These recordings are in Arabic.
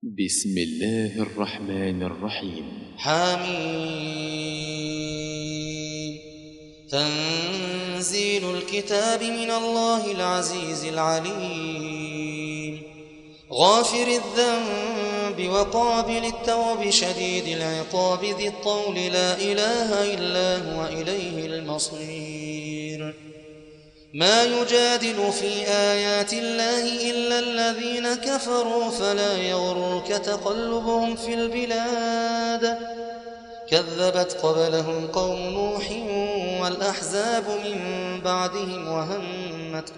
بسم الله الرحمن الرحيم. حميم. تنزيل الكتاب من الله العزيز العليم. غافر الذنب وقابل التوب شديد العقاب ذي الطول لا إله إلا هو إليه المصير. ما يجادل في آيات الله إلا الذين كفروا فلا يغرك تقلبهم في البلاد. كذبت قبلهم قوم نوح والأحزاب من بعدهم وهمت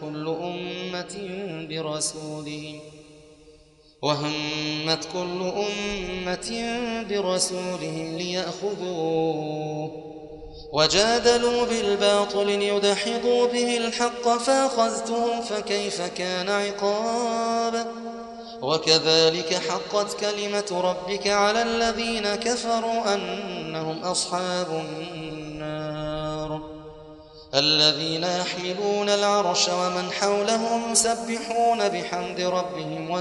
كل أمة برسولهم ليأخذوه وجادلوا بالباطل ليدحضوا به الحق فأخذتهم فكيف كان عقاب. وكذلك حقت كلمة ربك على الذين كفروا أنهم أصحاب النار. الذين يحملون العرش ومن حوله يسبحون بحمد ربهم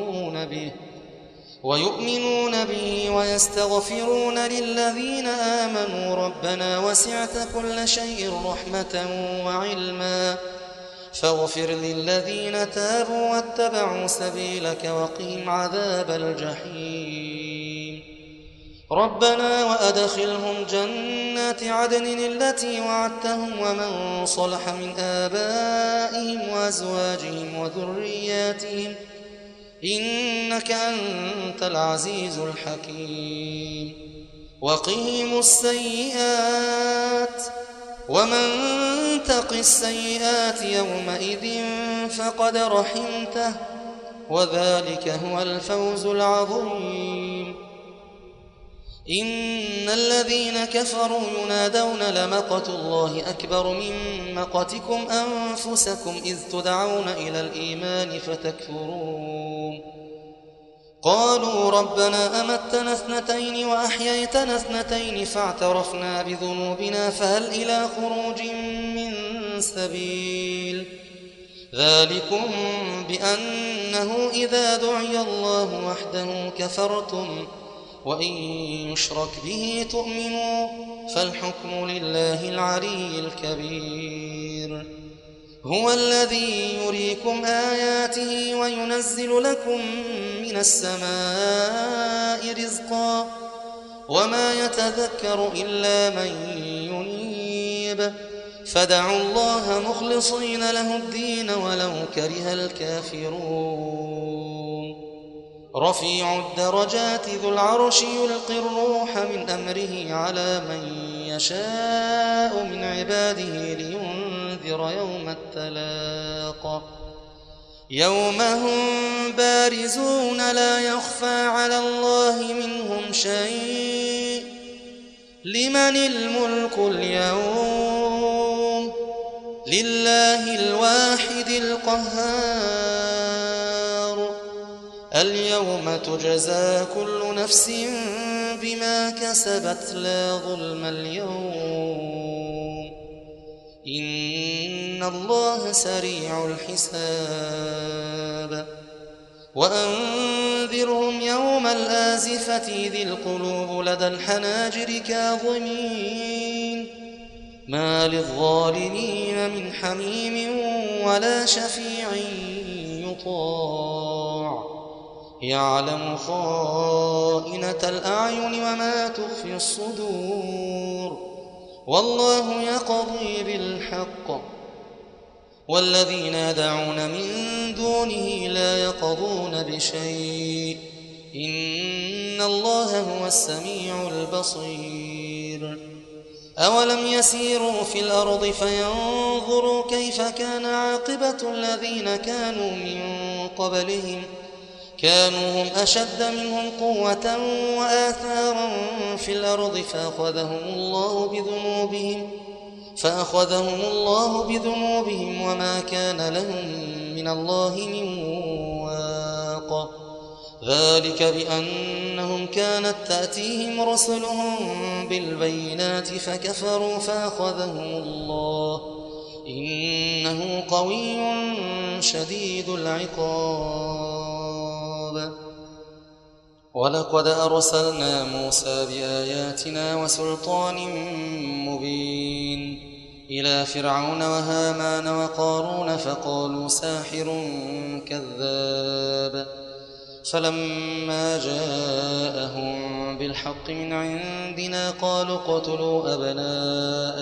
ويؤمنون به ويستغفرون للذين آمنوا ربنا وسعت كل شيء رحمة وعلما فاغفر للذين تابوا واتبعوا سبيلك وقهم عذاب الجحيم. ربنا وأدخلهم جنات عدن التي وعدتهم ومن صلح من آبائهم وأزواجهم وذرياتهم إنك أنت العزيز الحكيم. وقهم السيئات ومن تق السيئات يومئذ فقد رحمته وذلك هو الفوز العظيم. إن الذين كفروا ينادون لمقت الله أكبر من مقتكم أنفسكم إذ تدعون إلى الإيمان فتكفرون. قالوا ربنا أمتنا اثنتين وأحييتنا اثنتين فاعترفنا بذنوبنا فهل إلى خروج من سبيل. ذلكم بأنه إذا دعي الله وحده كفرتم وإن يشرك به تؤمنوا فالحكم لله العلي الكبير. هو الذي يريكم آياته وينزل لكم من السماء رزقا وما يتذكر إلا من ينيب فدعوا الله مخلصين له الدين ولو كره الكافرون. رفيع الدرجات ذو العرش يلقي الروح من أمره على من يشاء من عباده لينذر يوم التلاق. يوم هم بارزون لا يخفى على الله منهم شيء. لمن الملك اليوم؟ لله الواحد القهار. اليوم تجزى كل نفس بما كسبت لا ظلم اليوم إن الله سريع الحساب. وأنذرهم يوم الآزفة ذي القلوب لدى الحناجر كاظمين ما للظالمين من حميم ولا شفيع يطاع يعلم خائنة الأعين وما تخفي الصدور والله يقضي بالحق والذين يدعون من دونه لا يقضون بشيء إن الله هو السميع البصير. أولم يسيروا في الأرض فينظروا كيف كان عاقبة الذين كانوا من قبلهم كانوا هم أشد منهم قوة وآثارا في الأرض فأخذهم الله بذنوبهم وما كان لهم من الله من واق. ذلك بأنهم كانت تأتيهم رسلهم بالبينات فكفروا فأخذهم الله إنه قوي شديد العقاب. ولقد أرسلنا موسى بآياتنا وسلطان مبين إلى فرعون وهامان وقارون فقالوا ساحر كذاب فلما جاءهم بالحق من عندنا قالوا اقتلوا أبناء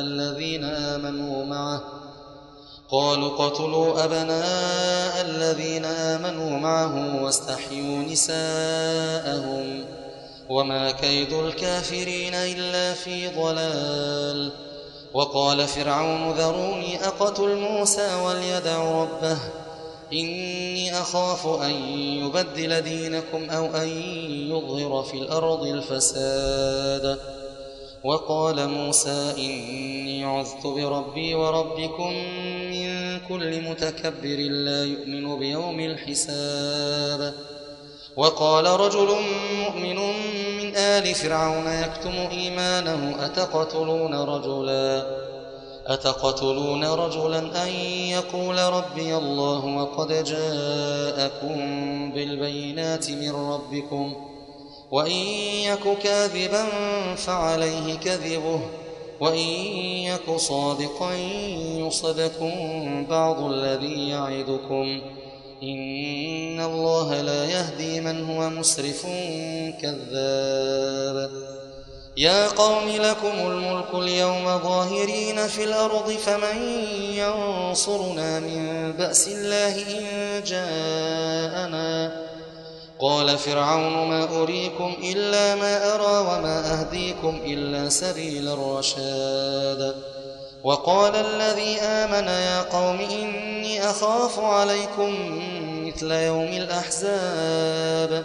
الذين آمنوا معه واستحيوا نساءهم وما كيد الكافرين إلا في ضلال. وقال فرعون ذروني أقتل موسى وليدع ربه إني أخاف أن يبدل دينكم أو أن يظهر في الأرض الفساد. وقال موسى إني عذت بربي وربكم من كل متكبر لا يؤمن بيوم الحساب. وقال رجل مؤمن من آل فرعون يكتم إيمانه أتقتلون رجلا أن يقول ربي الله وقد جاءكم بالبينات من ربكم وإن يك كاذبا فعليه كذبه وإن يك صادقا يصبكم بعض الذي يعدكم إن الله لا يهدي من هو مسرف كذاب. يا قوم لكم الملك اليوم ظاهرين في الأرض فمن ينصرنا من بأس الله إن جاءنا. قال فرعون ما أريكم إلا ما أرى وما أهديكم إلا سبيل الرشاد. وقال الذي آمن يا قوم إني أخاف عليكم مثل يوم الأحزاب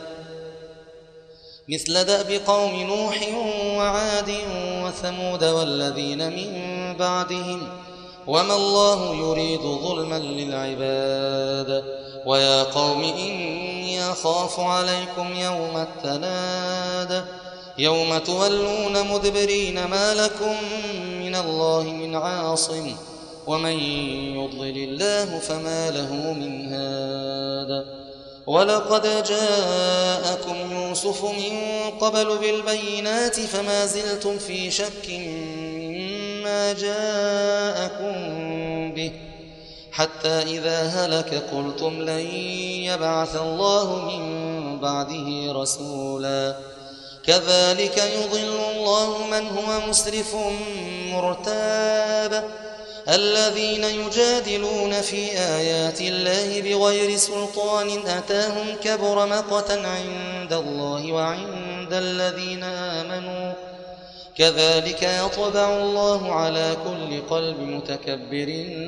مثل دأب قوم نوح وعاد وثمود والذين من بعدهم وما الله يريد ظلما للعباد. ويا قوم إني أخاف عليكم يوم التناد يوم تولون مدبرين ما لكم من الله من عاصم ومن يضلل الله فما له من هاد. ولقد جاءكم يوسف من قبل بالبينات فما زلتم في شك مما جاءكم به حتى إذا هلك قلتم لن يبعث الله من بعده رسولا. كذلك يضل الله من هو مسرف مرتاب. الذين يجادلون في آيات الله بغير سلطان أتاهم كبر مقتا عند الله وعند الذين آمنوا كذلك يطبع الله على كل قلب متكبر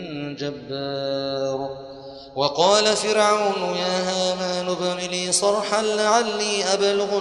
جبار. وقال فرعون يا هامان ابن لي صرحا لعلي أبلغ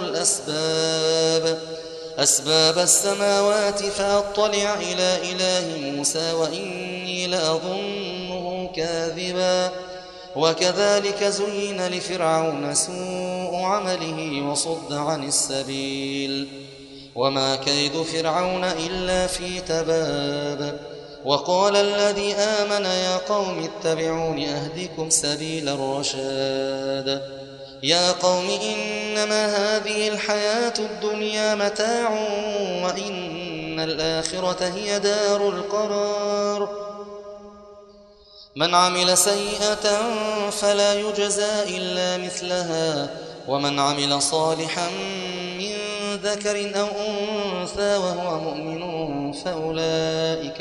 أسباب السماوات فأطلع إلى إله موسى وإني لأظنه كاذبا. وكذلك زين لفرعون سوء عمله وصد عن السبيل وما كيد فرعون إلا في تباب. وقال الذي آمن يا قوم اتبعون أهدكم سبيل الرشاد. يا قوم إنما هذه الحياة الدنيا متاع وإن الآخرة هي دار القرار. من عمل سيئة فلا يجزى إلا مثلها ومن عمل صالحا من ذكر أو أنثى وهو مؤمن فأولئك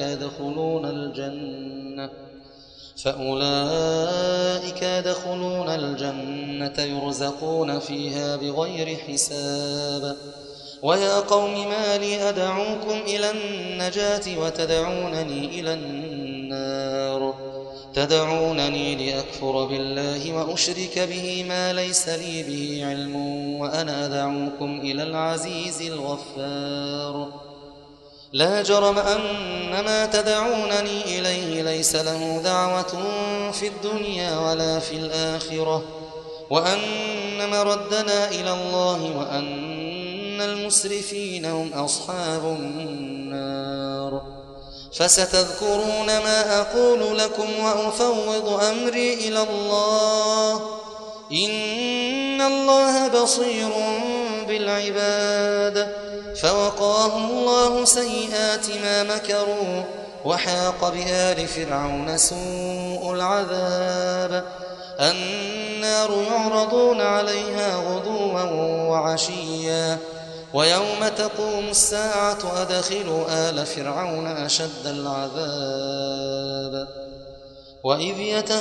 يدخلون الجنة يرزقون فيها بغير حساب. ويا قوم ما لي أدعوكم إلى النجاة وتدعونني إلى النار تدعونني لأكفر بالله وأشرك به ما ليس لي به علم وأنا أدعوكم إلى العزيز الغفار. لا جرم أن ما تدعونني إليه ليس له دعوة في الدنيا ولا في الآخرة وأن مردنا إلى الله وأن المسرفين هم أصحاب النار. فستذكرون ما أقول لكم وأفوض أمري إلى الله إن الله بصير بالعباد فوقاه الله سيئات ما مكروا وحاق بآل فرعون سوء العذاب النار يعرضون عليها غدوا وعشيا ويوم تقوم الساعة أدخلوا آل فرعون أشد العذاب وإذ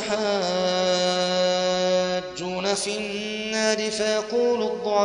يتحاجون في النار فيقول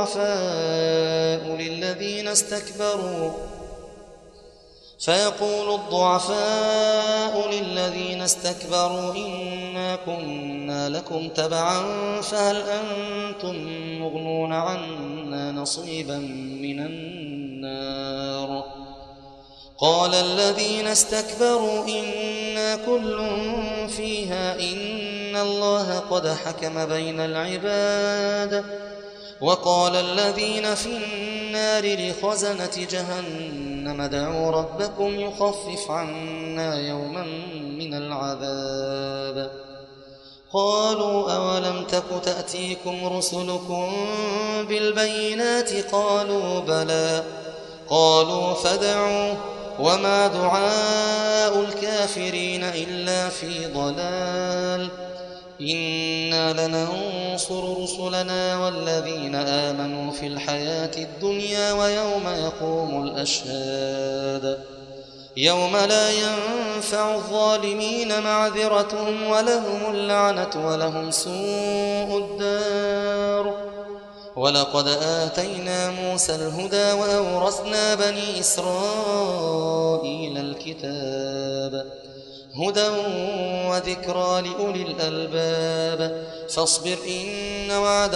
الضعفاء للذين استكبروا إنا كنا لكم تبعا فهل أنتم مغنون عنا نصيبا من النار قال الذين استكبروا إنا كل فيها إن الله قد حكم بين العباد وقال الذين في النار لخزنة جهنم ادعوا ربكم يخفف عنا يوما من العذاب قالوا أولم تك تأتيكم رسلكم بالبينات قالوا بلى قالوا فادعوا وما دعاء الكافرين إلا في ضلال إنا لننصر رسلنا والذين آمنوا في الحياة الدنيا ويوم يقوم الأشهاد يوم لا ينفع الظالمين معذرتهم ولهم اللعنة ولهم سوء الدار ولقد آتينا موسى الهدى وأورثنا بني إسرائيل الكتاب هدى وذكرى لأولي الألباب فاصبر إن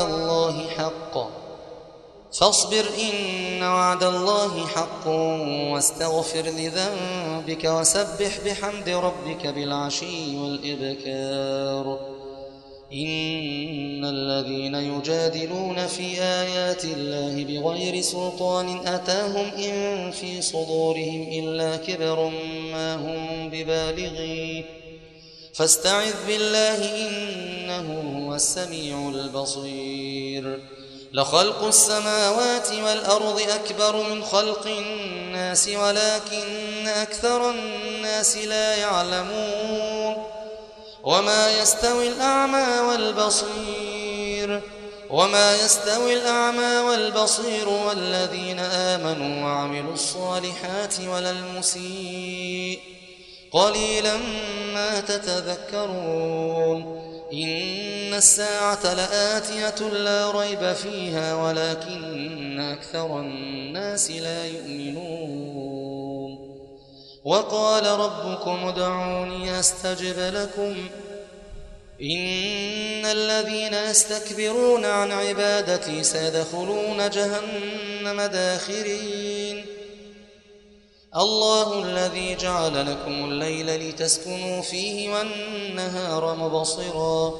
وعد الله حق واستغفر لذنبك وسبح بحمد ربك بالعشي والإبكار إن الذين يجادلون في آيات الله بغير سلطان أتاهم إن في صدورهم إلا كبر ما هم ببالغيه فاستعذ بالله إنه هو السميع البصير لخلق السماوات والأرض أكبر من خلق الناس ولكن أكثر الناس لا يعلمون وما يستوي الأعمى والبصير والذين آمنوا وعملوا الصالحات ولا المسيء قليلا ما تتذكرون إن الساعة لآتية لا ريب فيها ولكن أكثر الناس لا يؤمنون وقال ربكم ادعوني أستجب لكم إن الذين يستكبرون عن عبادتي سيدخلون جهنم داخرين الله الذي جعل لكم الليل لتسكنوا فيه والنهار مبصرا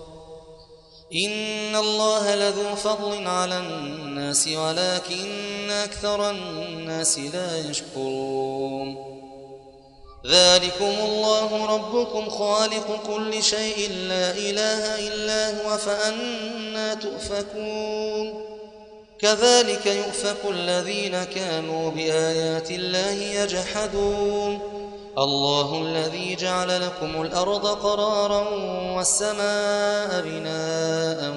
إن الله لذو فضل على الناس ولكن أكثر الناس لا يشكرون ذلكم الله ربكم خالق كل شيء لا إله إلا هو فأنى تؤفكون كذلك يؤفك الذين كانوا بآيات الله يجحدون الله الذي جعل لكم الأرض قرارا والسماء بناء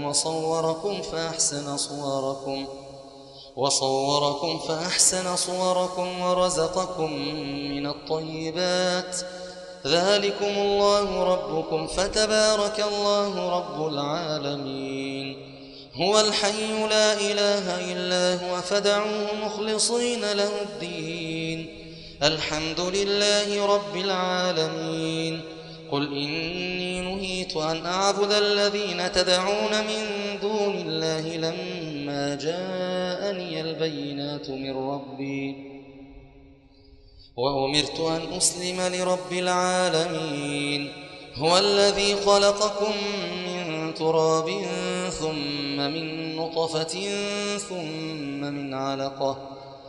وصوركم فأحسن صوركم ورزقكم من الطيبات ذلكم الله ربكم فتبارك الله رب العالمين هو الحي لا إله إلا هو فادعوه مخلصين له الدين الحمد لله رب العالمين قل إني نهيت أن أعبد الذين تدعون من دون الله لما جاءني البينات من ربي وأمرت أن أسلم لرب العالمين هو الذي خلقكم من تراب ثم من نطفة ثم من علقة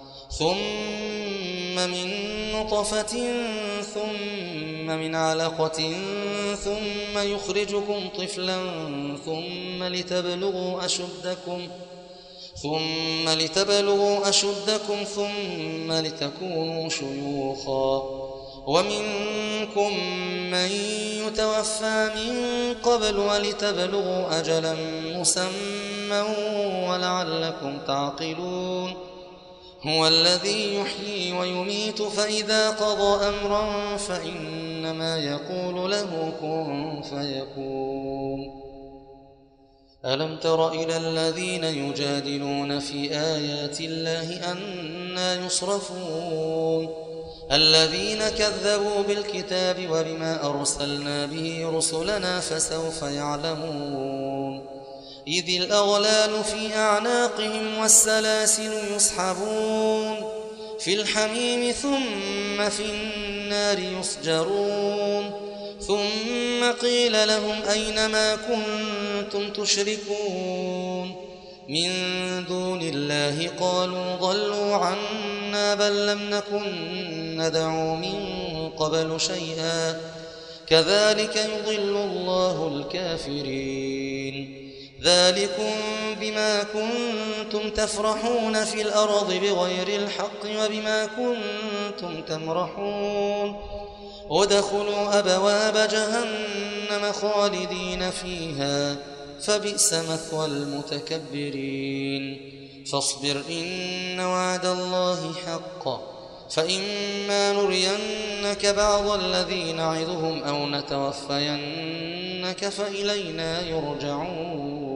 ثم يخرجكم طفلا ثم لتبلغوا أشدكم ثم لتكونوا شيوخا ومنكم من يتوفى من قبل ولتبلغوا أجلا مسمى ولعلكم تعقلون هو الذي يحيي ويميت فإذا قضى أمرا فإنما يقول له كن فيكون ألم تر إلى الذين يجادلون في آيات الله أنى يصرفون الذين كذبوا بالكتاب وبما أرسلنا به رسلنا فسوف يعلمون إذ الأغلال في أعناقهم والسلاسل يسحبون في الحميم ثم في النار يسجرون ثم قيل لهم أين ما كنتم تشركون من دون الله قالوا ضلوا عنا بل لم نكن ندعو من قبل شيئا كذلك يضل الله الكافرين ذلكم بما كنتم تفرحون في الأرض بغير الحق وبما كنتم تمرحون ودخلوا أبواب جهنم خالدين فيها فبئس مثوى المتكبرين فاصبر إن وعد الله حق فإما نرينك بعض الذي نعظهم أو نتوفينك فإلينا يرجعون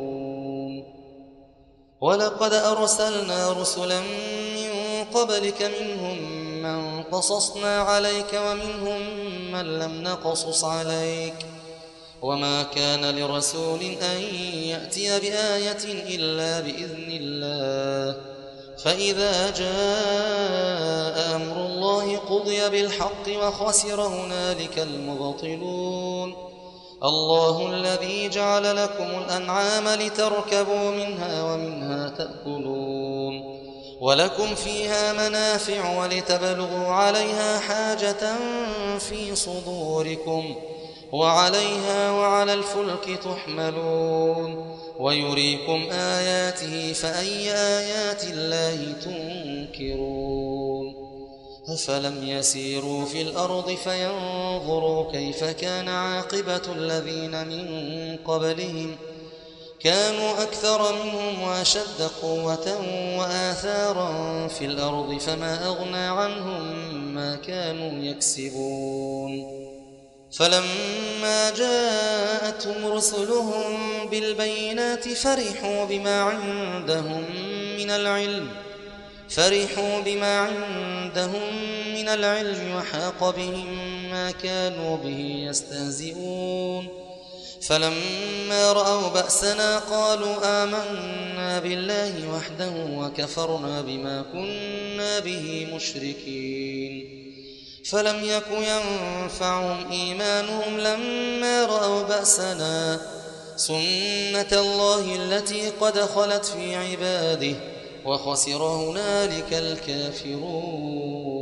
ولقد أرسلنا رسلا من قبلك منهم من قصصنا عليك ومنهم من لم نقصص عليك وما كان لرسول أن يأتي بآية إلا بإذن الله فإذا جاء أمر الله قضي بالحق وخسر هنالك المبطلون الله الذي جعل لكم الأنعام لتركبوا منها ومنها تأكلون ولكم فيها منافع ولتبلغوا عليها حاجة في صدوركم وعليها وعلى الفلك تحملون ويريكم آياته فأي آيات الله تنكرون أفلم يسيروا في الأرض فينظروا كيف كان عاقبة الذين من قبلهم كانوا أكثر منهم وأشد قوة وآثارا في الأرض فما أغنى عنهم ما كانوا يكسبون فلما جاءتهم رسلهم بالبينات فرحوا بما عندهم من العلم وحاق بهم ما كانوا به يستهزئون فلما رأوا بأسنا قالوا آمنا بالله وحده وكفرنا بما كنا به مشركين فلم يك ينفعهم إيمانهم لما رأوا بأسنا سنة الله التي قد خلت في عباده وخسر هنالك الكافرون